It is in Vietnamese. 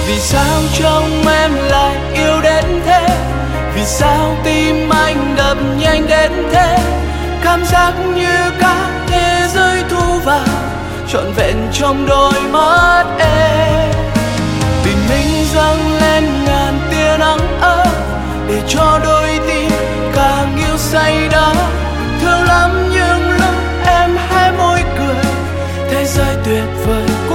Vì sao trong em lại yêu đến thế? Vì sao tim anh đập nhanh đến thế? Cảm giác như cả thế giới thu vào trọn vẹn trong đôi mắt em. Tình mình dâng lên ngàn tia nắng ấm, để cho đôi tim càng yêu say đắm. Thương lắm những lúc em hé môi cười, thế giới tuyệt vời